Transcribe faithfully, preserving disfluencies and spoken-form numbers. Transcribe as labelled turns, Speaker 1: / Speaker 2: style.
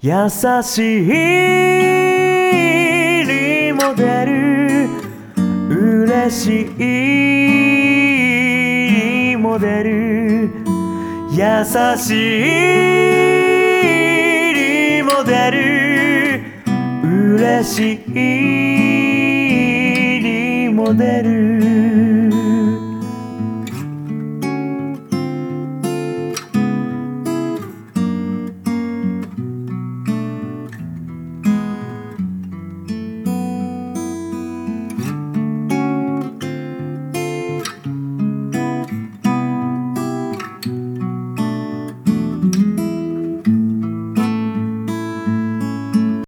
Speaker 1: 優しいリモデル、嬉しいリモデル、優しいリモデル、嬉しいリモデル。